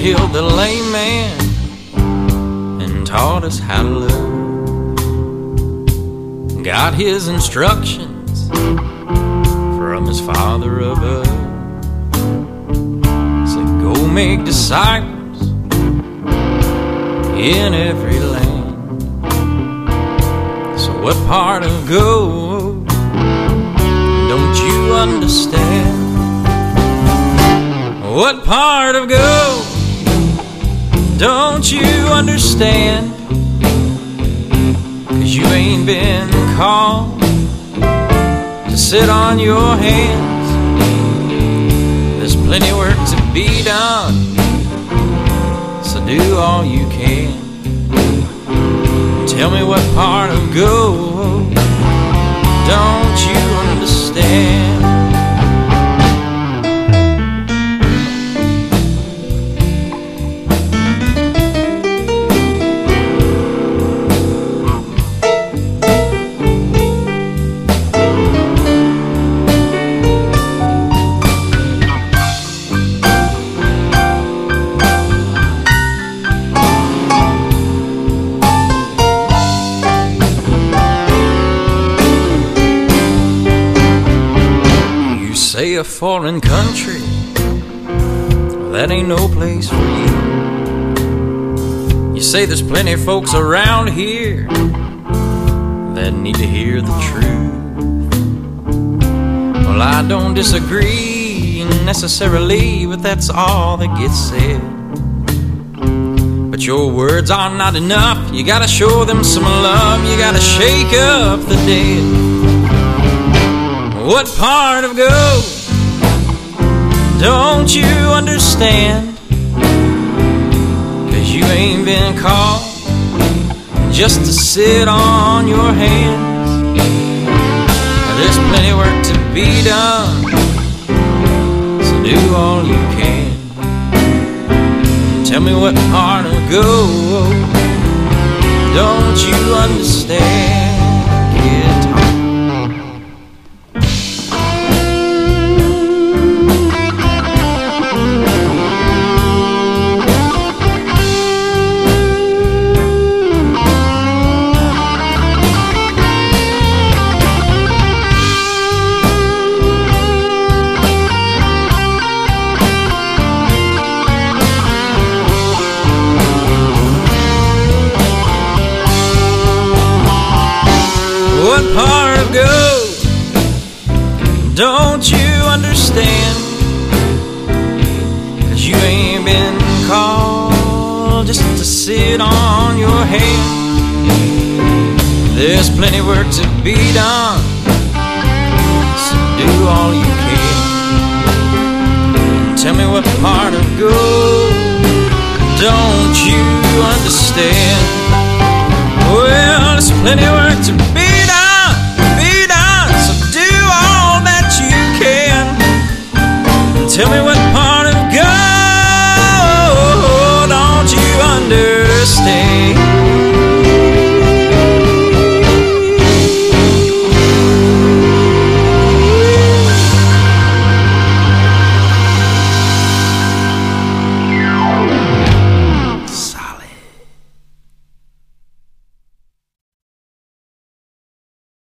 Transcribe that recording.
healed the lame man and taught us how to love. Got his instructions from his Father above. Said, go make disciples in every land. So what part of go don't you understand? What part of go don't you understand? 'Cause you ain't been called to sit on your hands. There's plenty work to be done, so do all you can. Tell me what part of go don't you understand? Say a foreign country, that ain't no place for you. You say there's plenty of folks around here that need to hear the truth. Well, I don't disagree necessarily, but that's all that gets said. But your words are not enough. You gotta show them some love. You gotta shake up the dead. What part of go don't you understand? 'Cause you ain't been called just to sit on your hands. There's plenty of work to be done, so do all you can. Tell me what part of go don't you understand? What part of go don't you understand? 'Cause you ain't been called just to sit on your hand. There's plenty of work to be done, so do all you can. Tell me what part of go don't you understand? Well, there's plenty of work to be done, so do all that you can. Tell me what